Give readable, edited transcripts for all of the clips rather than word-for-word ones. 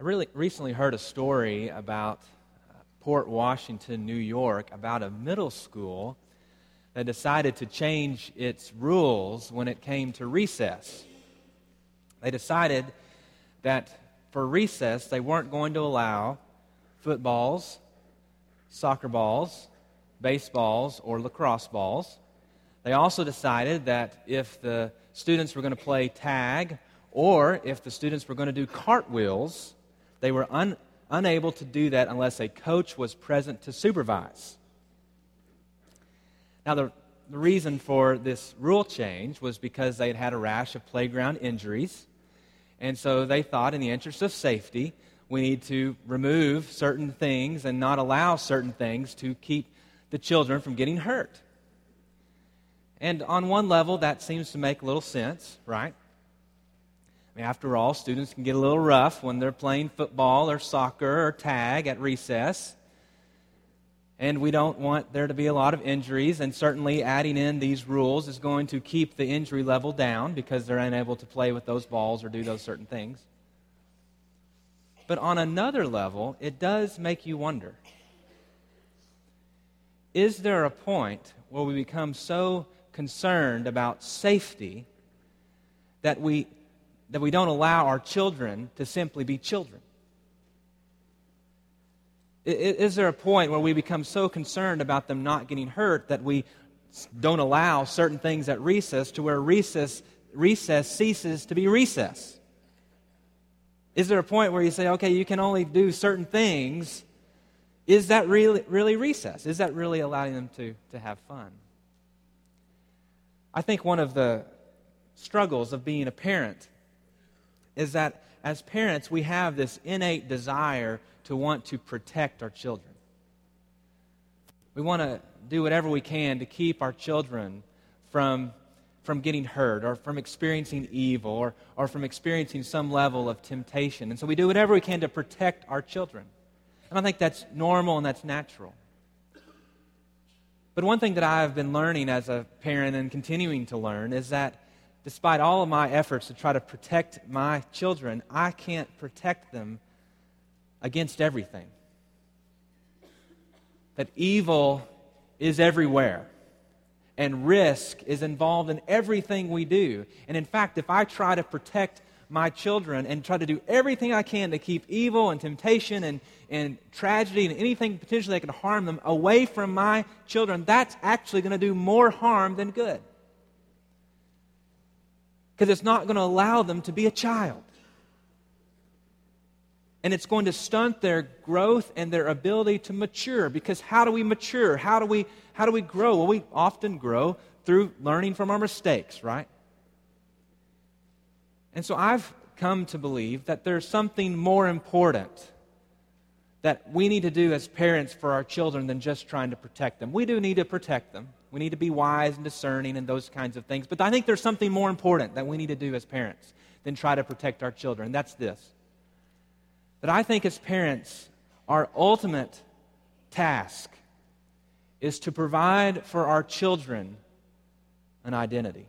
really recently heard a story about Port Washington, New York, about a middle school that decided to change its rules when it came to recess. They decided that for recess, they weren't going to allow footballs, soccer balls, baseballs, or lacrosse balls. They also decided that if the students were going to play tag or if the students were going to do cartwheels, they were unable to do that unless a coach was present to supervise. Now, the reason for this rule change was because they'd had a rash of playground injuries, and so they thought, in the interest of safety, we need to remove certain things and not allow certain things to keep the children from getting hurt. And on one level, that seems to make a little sense, right? I mean, after all, students can get a little rough when they're playing football or soccer or tag at recess. And we don't want there to be a lot of injuries, and certainly adding in these rules is going to keep the injury level down because they're unable to play with those balls or do those certain things. But on another level, it does make you wonder, is there a point where we become so concerned about safety that we don't allow our children to simply be children? Is there a point where we become so concerned about them not getting hurt that we don't allow certain things at recess to where recess ceases to be recess? Is there a point where you say, okay, you can only do certain things? Is that really recess? Is that really allowing them to have fun? I think one of the struggles of being a parent is that as parents, we have this innate desire to want to protect our children. We want to do whatever we can to keep our children from getting hurt or from experiencing evil or from experiencing some level of temptation. And so we do whatever we can to protect our children. And I think that's normal and that's natural. But one thing that I've been learning as a parent and continuing to learn is that despite all of my efforts to try to protect my children, I can't protect them against everything. That evil is everywhere, and risk is involved in everything we do. And in fact, if I try to protect my children and try to do everything I can to keep evil and temptation and tragedy and anything potentially that can harm them away from my children, that's actually going to do more harm than good. Because it's not going to allow them to be a child. And it's going to stunt their growth and their ability to mature. Because how do we mature? How do we grow? Well, we often grow through learning from our mistakes, right? And so I've come to believe that there's something more important that we need to do as parents for our children than just trying to protect them. We do need to protect them. We need to be wise and discerning and those kinds of things. But I think there's something more important that we need to do as parents than try to protect our children. And that's this. That I think as parents, our ultimate task is to provide for our children an identity.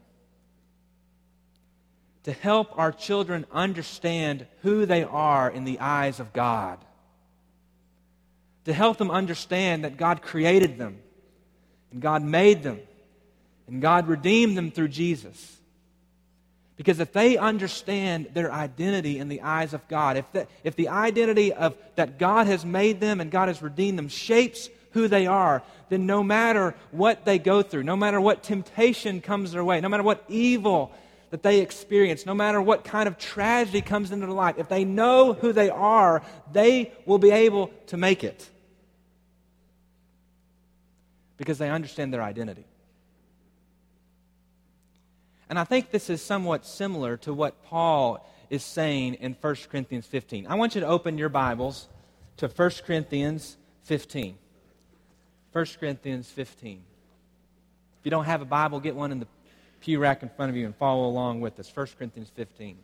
To help our children understand who they are in the eyes of God. To help them understand that God created them, and God made them, and God redeemed them through Jesus. Because if they understand their identity in the eyes of God, if the identity of that God has made them and God has redeemed them shapes who they are, then no matter what they go through, no matter what temptation comes their way, no matter what evil that they experience, no matter what kind of tragedy comes into their life, if they know who they are, they will be able to make it. Because they understand their identity. And I think this is somewhat similar to what Paul is saying in 1 Corinthians 15. I want you to open your Bibles to 1 Corinthians 15. 1 Corinthians 15. If you don't have a Bible, get one in the pew rack in front of you and follow along with us. 1 Corinthians 15.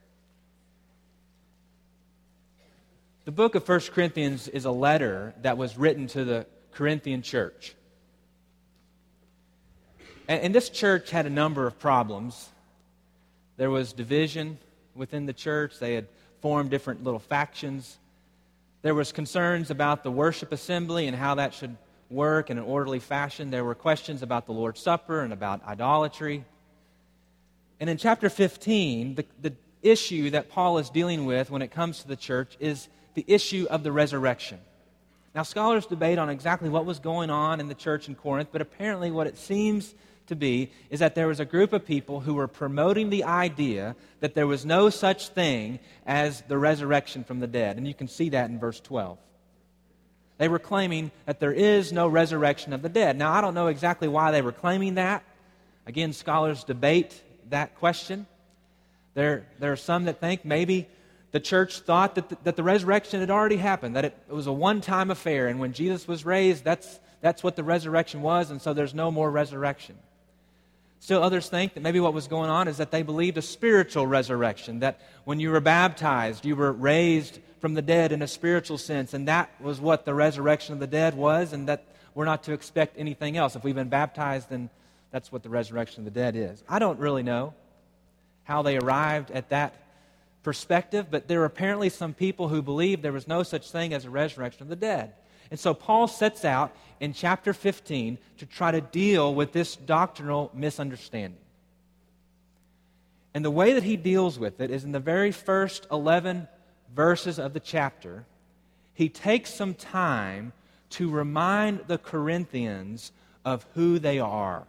The book of 1 Corinthians is a letter that was written to the Corinthian church. And this church had a number of problems. There was division within the church. They had formed different little factions. There was concerns about the worship assembly and how that should work in an orderly fashion. There were questions about the Lord's Supper and about idolatry. And in chapter 15, the issue that Paul is dealing with when it comes to the church is the issue of the resurrection. Now, scholars debate on exactly what was going on in the church in Corinth, but apparently what it seems to be is that there was a group of people who were promoting the idea that there was no such thing as the resurrection from the dead. And you can see that in verse 12. They were claiming that there is no resurrection of the dead. Now, I don't know exactly why they were claiming that. Again, scholars debate that question. There are some that think maybe the church thought that the resurrection had already happened, that it was a one-time affair, and when Jesus was raised, that's what the resurrection was, and so there's no more resurrection. Still, others think that maybe what was going on is that they believed a spiritual resurrection, that when you were baptized, you were raised from the dead in a spiritual sense, and that was what the resurrection of the dead was, and that we're not to expect anything else. If we've been baptized, then that's what the resurrection of the dead is. I don't really know how they arrived at that perspective, but there are apparently some people who believe there was no such thing as a resurrection of the dead. And so Paul sets out in chapter 15 to try to deal with this doctrinal misunderstanding. And the way that he deals with it is in the very first 11 verses of the chapter, he takes some time to remind the Corinthians of who they are,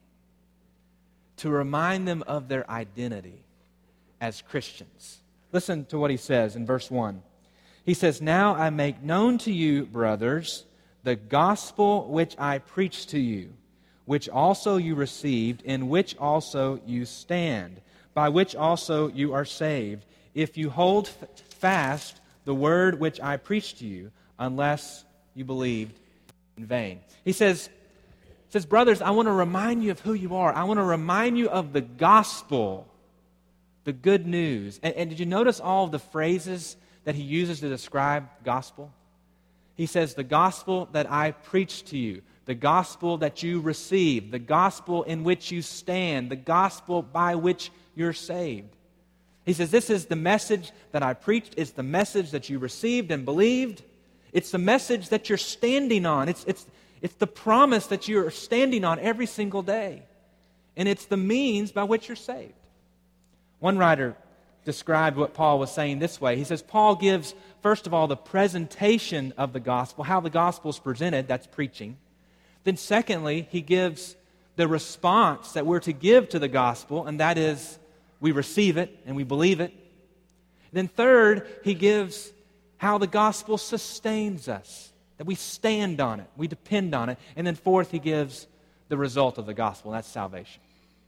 to remind them of their identity as Christians. Listen to what he says in verse 1. He says, "Now I make known to you, brothers, the gospel which I preached to you, which also you received, in which also you stand, by which also you are saved, if you hold fast the word which I preached to you, unless you believed in vain." He says, brothers, I want to remind you of who you are. I want to remind you of the gospel, the good news. And did you notice all of the phrases that he uses to describe gospel? He says, the gospel that I preached to you, the gospel that you received, the gospel in which you stand, the gospel by which you're saved. He says, this is the message that I preached. It's the message that you received and believed. It's the message that you're standing on. It's the promise that you're standing on every single day. And it's the means by which you're saved. One writer described what Paul was saying this way. He says, Paul gives, first of all, the presentation of the gospel, how the gospel is presented, that's preaching. Then secondly, he gives the response that we're to give to the gospel, and that is we receive it and we believe it. Then third, he gives how the gospel sustains us, that we stand on it, we depend on it. And then fourth, he gives the result of the gospel, and that's salvation.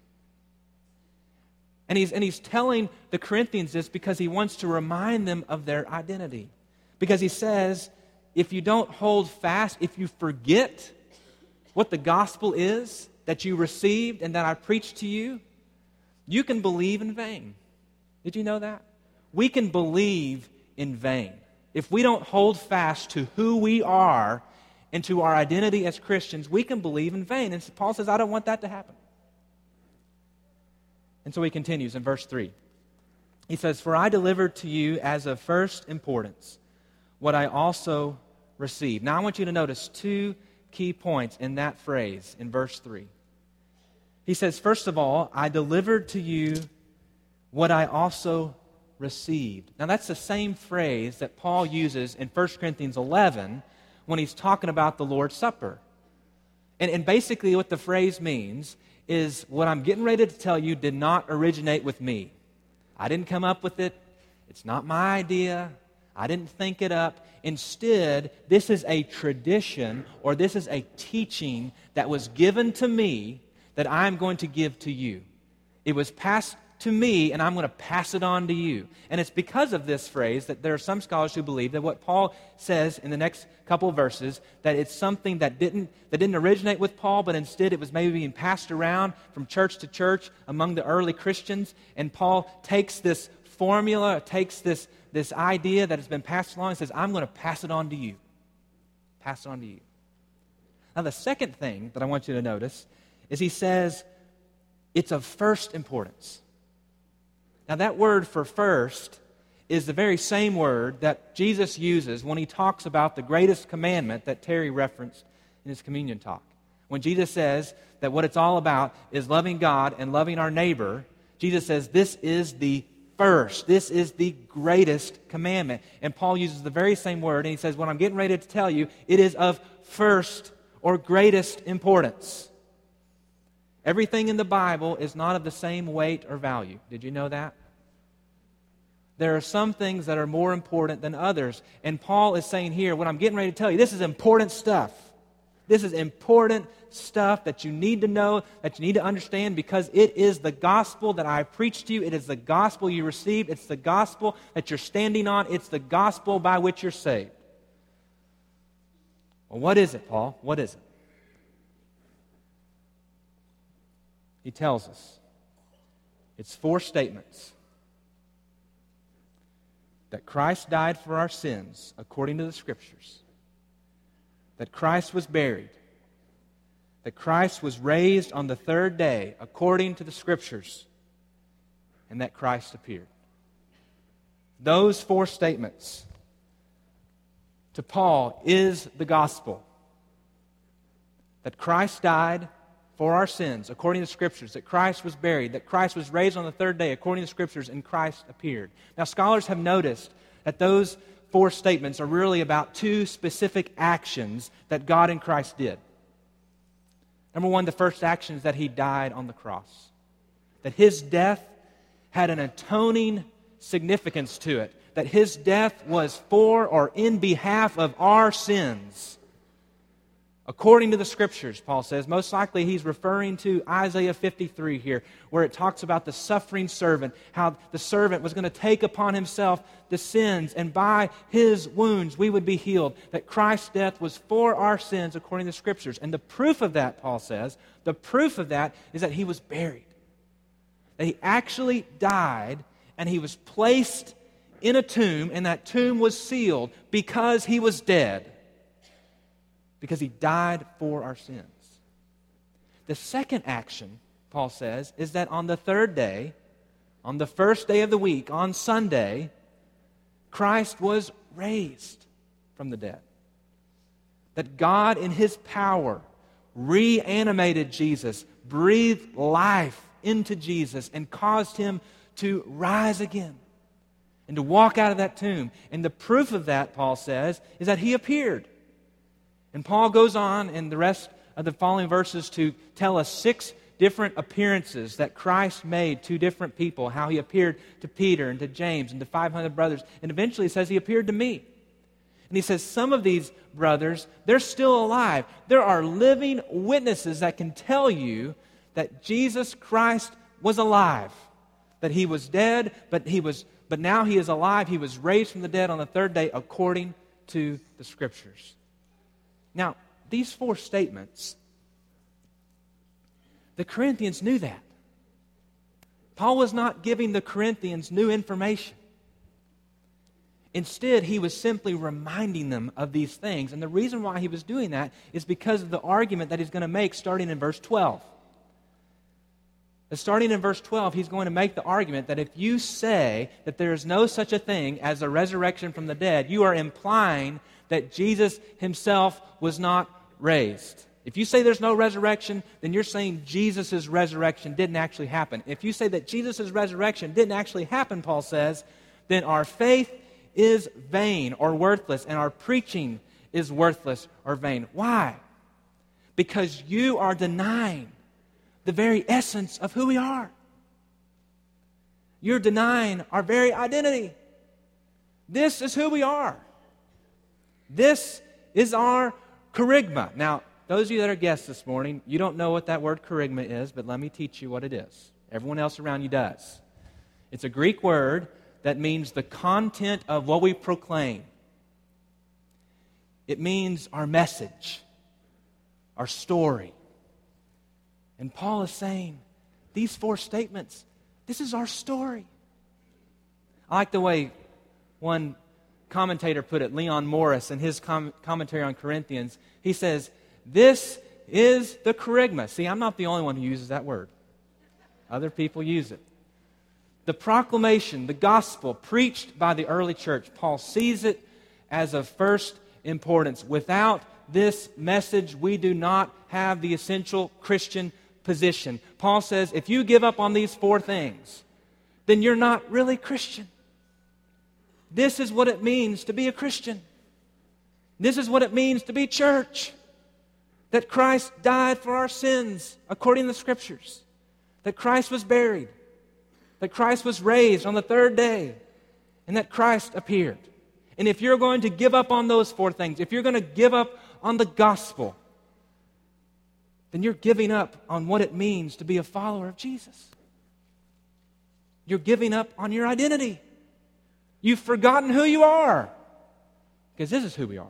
And he's telling the Corinthians this because he wants to remind them of their identity. Because he says, if you don't hold fast, if you forget what the gospel is that you received and that I preached to you, you can believe in vain. Did you know that? We can believe in vain. If we don't hold fast to who we are and to our identity as Christians, we can believe in vain. And Paul says, I don't want that to happen. And so he continues in verse 3. He says, "For I delivered to you as of first importance what I also received." Now I want you to notice two key points in that phrase in verse 3. He says, first of all, I delivered to you what I also received. Now that's the same phrase that Paul uses in 1 Corinthians 11 when he's talking about the Lord's Supper. And basically what the phrase means is what I'm getting ready to tell you did not originate with me. I didn't come up with it. It's not my idea. I didn't think it up. Instead, this is a tradition or this is a teaching that was given to me that I'm going to give to you. It was passed to me, and I'm going to pass it on to you. And it's because of this phrase that there are some scholars who believe that what Paul says in the next couple of verses, that it's something that didn't originate with Paul, but instead it was maybe being passed around from church to church among the early Christians. And Paul takes this formula, takes this idea that has been passed along and says, I'm going to pass it on to you. Pass it on to you. Now the second thing that I want you to notice is he says it's of first importance. Now that word for first is the very same word that Jesus uses when he talks about the greatest commandment that Terry referenced in his communion talk. When Jesus says that what it's all about is loving God and loving our neighbor, Jesus says this is the first, this is the greatest commandment. And Paul uses the very same word, and he says, what I'm getting ready to tell you, it is of first or greatest importance. Everything in the Bible is not of the same weight or value. Did you know that? There are some things that are more important than others. And Paul is saying here, what I'm getting ready to tell you, this is important stuff. This is important stuff that you need to know, that you need to understand, because it is the gospel that I preached to you. It is the gospel you received. It's the gospel that you're standing on. It's the gospel by which you're saved. Well, what is it, Paul? What is it? He tells us. It's 4 statements. That Christ died for our sins according to the Scriptures. That Christ was buried. That Christ was raised on the 3rd day according to the Scriptures. And that Christ appeared. Those 4 statements to Paul is the gospel. That Christ died for our sins according to the Scriptures. That Christ was buried. That Christ was raised on the 3rd day according to the Scriptures. And Christ appeared. Now, scholars have noticed that those 4 statements are really about 2 specific actions that God and Christ did. Number 1, the first action is that He died on the cross. That His death had an atoning significance to it. That His death was for or in behalf of our sins. According to the Scriptures, Paul says, most likely he's referring to Isaiah 53 here, where it talks about the suffering servant, how the servant was going to take upon himself the sins, and by his wounds we would be healed. That Christ's death was for our sins according to the Scriptures. And the proof of that, Paul says, the proof of that is that He was buried. That He actually died, and He was placed in a tomb, and that tomb was sealed because He was dead. Because He died for our sins. The second action, Paul says, is that on the 3rd day, on the first day of the week, on Sunday, Christ was raised from the dead. That God in His power reanimated Jesus, breathed life into Jesus, and caused Him to rise again and to walk out of that tomb. And the proof of that, Paul says, is that He appeared. And Paul goes on in the rest of the following verses to tell us 6 different appearances that Christ made to different people, how He appeared to Peter and to James and to 500 brothers. And eventually He says He appeared to me. And He says some of these brothers, they're still alive. There are living witnesses that can tell you that Jesus Christ was alive. That He was dead, but now He is alive. He was raised from the dead on the 3rd day according to the Scriptures. Now, these 4 statements, the Corinthians knew that. Paul was not giving the Corinthians new information. Instead, he was simply reminding them of these things. And the reason why he was doing that is because of the argument that he's going to make starting in verse 12. Starting in verse 12, he's going to make the argument that if you say that there is no such a thing as a resurrection from the dead, you are implying that Jesus Himself was not raised. If you say there's no resurrection, then you're saying Jesus' resurrection didn't actually happen. If you say that Jesus' resurrection didn't actually happen, Paul says, then our faith is vain or worthless, and our preaching is worthless or vain. Why? Because you are denying the very essence of who we are. You're denying our very identity. This is who we are. This is our kerygma. Now, those of you that are guests this morning, you don't know what that word kerygma is, but let me teach you what it is. Everyone else around you does. It's a Greek word that means the content of what we proclaim. It means our message, our story. And Paul is saying, these 4 statements, this is our story. I like the way one commentator put it, Leon Morris, in his commentary on Corinthians. He says, this is the kerygma. See, I'm not the only one who uses that word. Other people use it. The proclamation, the gospel preached by the early church, Paul sees it as of first importance. Without this message, we do not have the essential Christian position. Paul says, if you give up on these 4 things, then you're not really Christian. This is what it means to be a Christian. This is what it means to be church. That Christ died for our sins, according to the Scriptures. That Christ was buried. That Christ was raised on the 3rd day. And that Christ appeared. And if you're going to give up on those 4 things, if you're going to give up on the gospel, then you're giving up on what it means to be a follower of Jesus. You're giving up on your identity. You've forgotten who you are. Because this is who we are.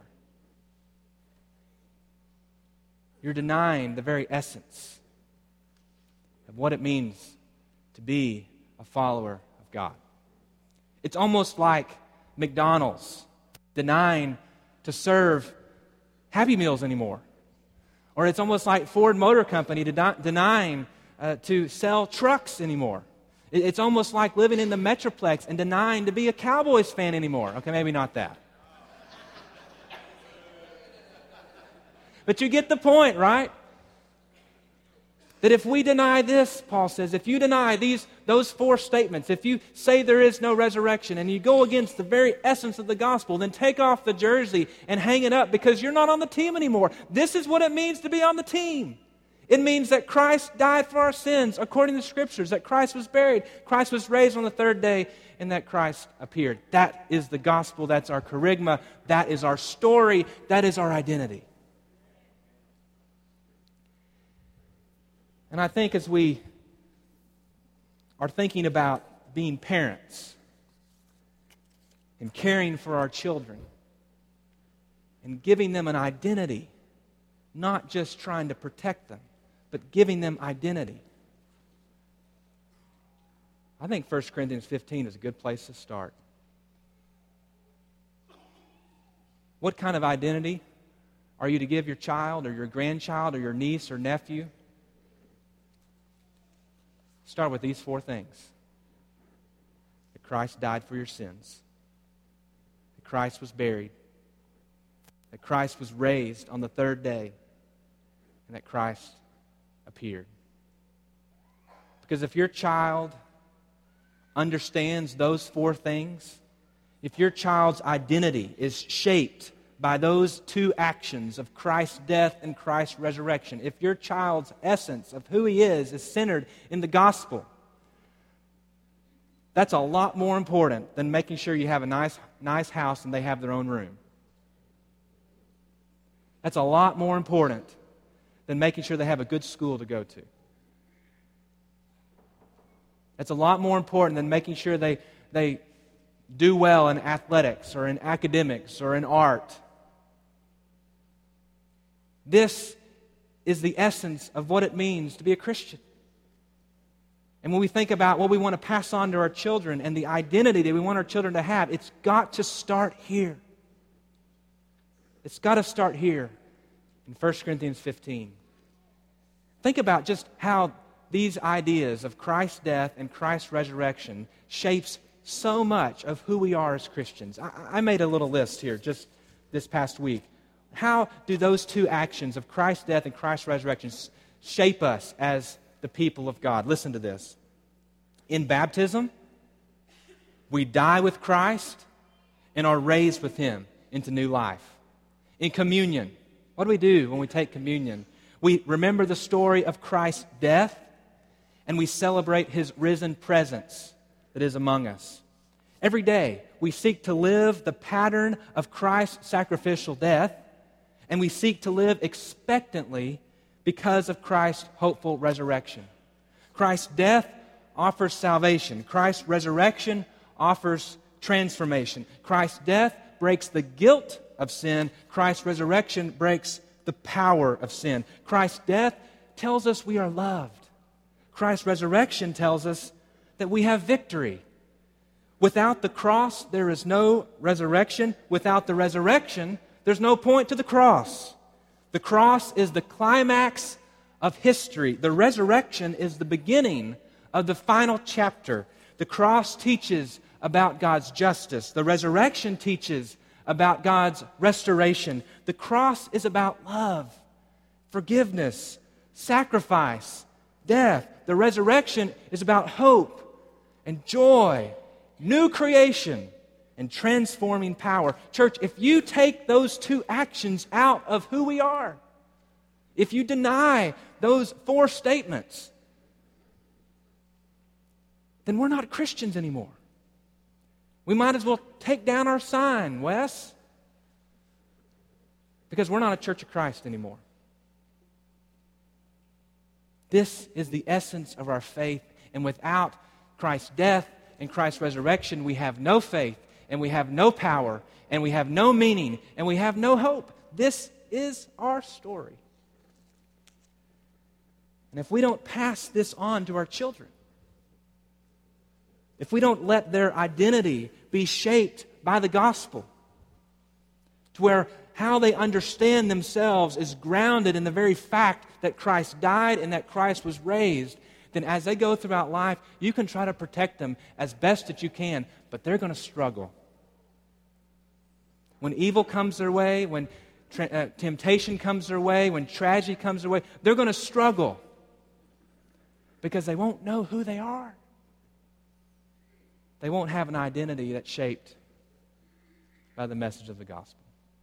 You're denying the very essence of what it means to be a follower of God. It's almost like McDonald's denying to serve Happy Meals anymore. Or it's almost like Ford Motor Company denying to sell trucks anymore. It's almost like living in the Metroplex and denying to be a Cowboys fan anymore. Okay, maybe not that. But you get the point, right? That if we deny this, Paul says, if you deny those 4 statements, if you say there is no resurrection and you go against the very essence of the gospel, then take off the jersey and hang it up because you're not on the team anymore. This is what it means to be on the team. It means that Christ died for our sins according to the Scriptures, that Christ was buried, Christ was raised on the 3rd day, and that Christ appeared. That is the gospel. That's our kerygma. That is our story. That is our identity. And I think as we are thinking about being parents and caring for our children and giving them an identity, not just trying to protect them, but giving them identity, I think 1 Corinthians 15 is a good place to start. What kind of identity are you to give your child or your grandchild or your niece or nephew? Start with these 4 things. That Christ died for your sins. That Christ was buried. That Christ was raised on the 3rd day. And that Christ appeared. Because if your child understands those 4 things, if your child's identity is shaped by those 2 actions of Christ's death and Christ's resurrection, if your child's essence of who he is centered in the gospel, that's a lot more important than making sure you have a nice house and they have their own room. That's a lot more important than making sure they have a good school to go to. That's a lot more important than making sure they do well in athletics or in academics or in art. This is the essence of what it means to be a Christian. And when we think about what we want to pass on to our children and the identity that we want our children to have, it's got to start here. It's got to start here in 1 Corinthians 15. Think about just how these ideas of Christ's death and Christ's resurrection shapes so much of who we are as Christians. I made a little list here just this past week. How do those 2 actions of Christ's death and Christ's resurrection shape us as the people of God? Listen to this. In baptism, we die with Christ and are raised with Him into new life. In communion, what do we do when we take communion? We remember the story of Christ's death and we celebrate His risen presence that is among us. Every day, we seek to live the pattern of Christ's sacrificial death, and we seek to live expectantly because of Christ's hopeful resurrection. Christ's death offers salvation. Christ's resurrection offers transformation. Christ's death breaks the guilt of sin. Christ's resurrection breaks the power of sin. Christ's death tells us we are loved. Christ's resurrection tells us that we have victory. Without the cross, there is no resurrection. Without the resurrection, there's no point to the cross. The cross is the climax of history. The resurrection is the beginning of the final chapter. The cross teaches about God's justice. The resurrection teaches about God's restoration. The cross is about love, forgiveness, sacrifice, death. The resurrection is about hope and joy, new creation, and transforming power. Church, if you take those two actions out of who we are, if you deny those four statements, then we're not Christians anymore. We might as well take down our sign, Wes, because we're not a Church of Christ anymore. This is the essence of our faith, and without Christ's death and Christ's resurrection, we have no faith, and we have no power, and we have no meaning, and we have no hope. This is our story. And if we don't pass this on to our children, if we don't let their identity be shaped by the gospel, to where how they understand themselves is grounded in the very fact that Christ died and that Christ was raised, then as they go throughout life, you can try to protect them as best that you can, but they're going to struggle. When evil comes their way, when temptation comes their way, when tragedy comes their way, they're going to struggle because they won't know who they are. They won't have an identity that's shaped by the message of the gospel.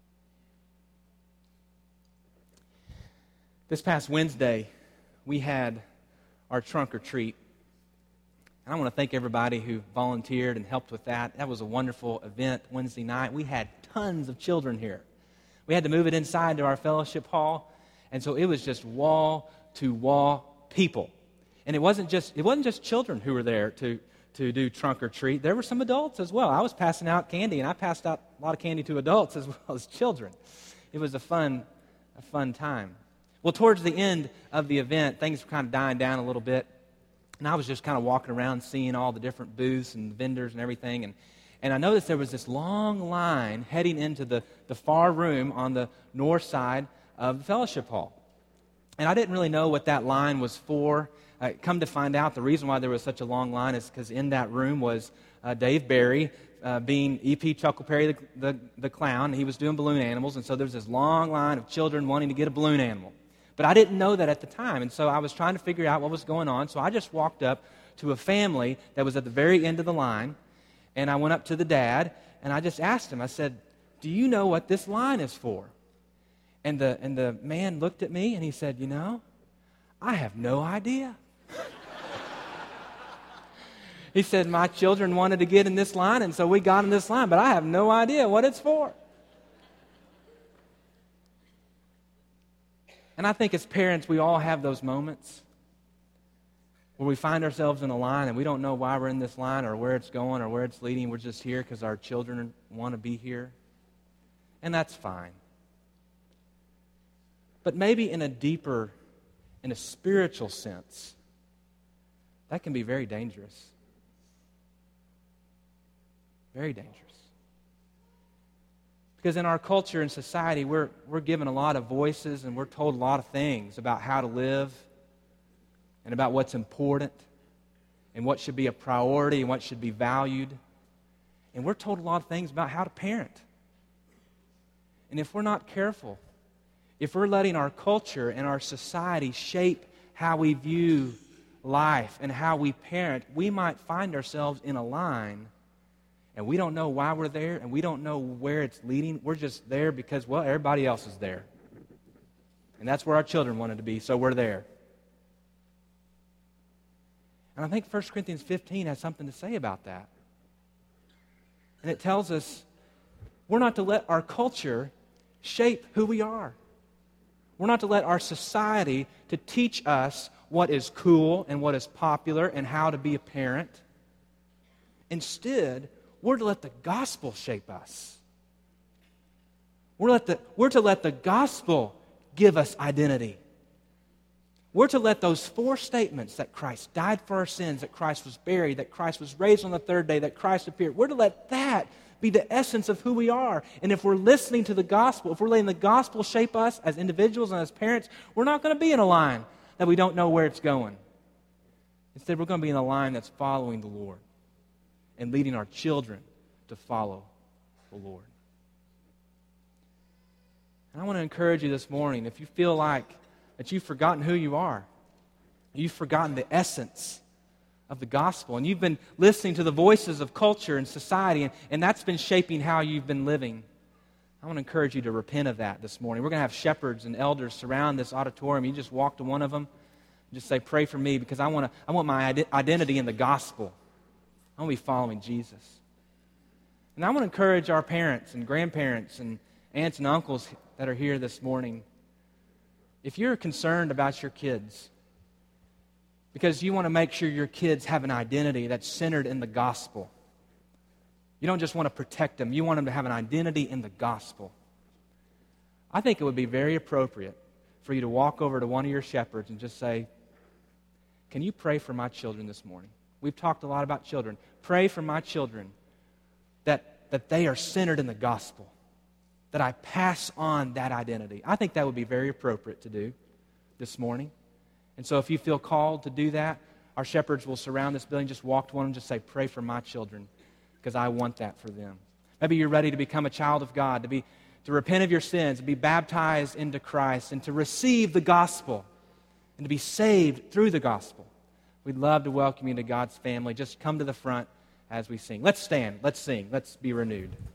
This past Wednesday, we had our trunk or treat. And I want to thank everybody who volunteered and helped with that. That was a wonderful event Wednesday night. We had tons of children here. We had to move it inside to our fellowship hall, and so it was just wall-to-wall people. And it wasn't just children who were there to do trunk or treat. There were some adults as well. I was passing out candy, and I passed out a lot of candy to adults as well as children. It was a fun time. Well, towards the end of the event, things were kind of dying down a little bit, and I was just kind of walking around seeing all the different booths and vendors and everything, and I noticed there was this long line heading into the far room on the north side of the fellowship hall. And I didn't really know what that line was for. Come to find out, the reason why there was such a long line is because in that room was Dave Barry, being E.P. Chuckleberry the clown. He was doing balloon animals, and so there was this long line of children wanting to get a balloon animal. But I didn't know that at the time, and so I was trying to figure out what was going on, so I just walked up to a family that was at the very end of the line, and I went up to the dad, and I just asked him, I said, "Do you know what this line is for?" And the man looked at me, and he said, "You know, I have no idea." He said, "My children wanted to get in this line, and so we got in this line, but I have no idea what it's for." And I think as parents, we all have those moments where we find ourselves in a line and we don't know why we're in this line or where it's going or where it's leading. We're just here because our children want to be here. And that's fine. But maybe in a spiritual sense, that can be very dangerous. Very dangerous. Because in our culture and society, we're given a lot of voices and we're told a lot of things about how to live and about what's important and what should be a priority and what should be valued. And we're told a lot of things about how to parent. And if we're not careful, if we're letting our culture and our society shape how we view life and how we parent, we might find ourselves in a line and we don't know why we're there, and we don't know where it's leading. We're just there because, well, everybody else is there. And that's where our children wanted to be, so we're there. And I think 1 Corinthians 15 has something to say about that. And it tells us we're not to let our culture shape who we are. We're not to let our society to teach us what is cool and what is popular and how to be a parent. Instead, we're to let the gospel shape us. We're to let the gospel give us identity. We're to let those four statements that Christ died for our sins, that Christ was buried, that Christ was raised on the third day, that Christ appeared. We're to let that be the essence of who we are. And if we're listening to the gospel, if we're letting the gospel shape us as individuals and as parents, we're not going to be in a line that we don't know where it's going. Instead, we're going to be in a line that's following the Lord. and leading our children to follow the Lord. And I want to encourage you this morning, if you feel like that you've forgotten who you are, you've forgotten the essence of the gospel, and you've been listening to the voices of culture and society, and that's been shaping how you've been living, I want to encourage you to repent of that this morning. We're going to have shepherds and elders surround this auditorium. You just walk to one of them and just say, pray for me, because I want my identity in the gospel. I want to be following Jesus. And I want to encourage our parents and grandparents and aunts and uncles that are here this morning. If you're concerned about your kids, because you want to make sure your kids have an identity that's centered in the gospel, you don't just want to protect them, you want them to have an identity in the gospel, I think it would be very appropriate for you to walk over to one of your shepherds and just say, can you pray for my children this morning? We've talked a lot about children. Pray for my children that they are centered in the gospel, that I pass on that identity. I think that would be very appropriate to do this morning. And so if you feel called to do that, our shepherds will surround this building. Just walk to one and just say, pray for my children, because I want that for them. Maybe you're ready to become a child of God, to repent of your sins, to be baptized into Christ, and to receive the gospel, and to be saved through the gospel. We'd love to welcome you to God's family. Just come to the front as we sing. Let's stand. Let's sing. Let's be renewed.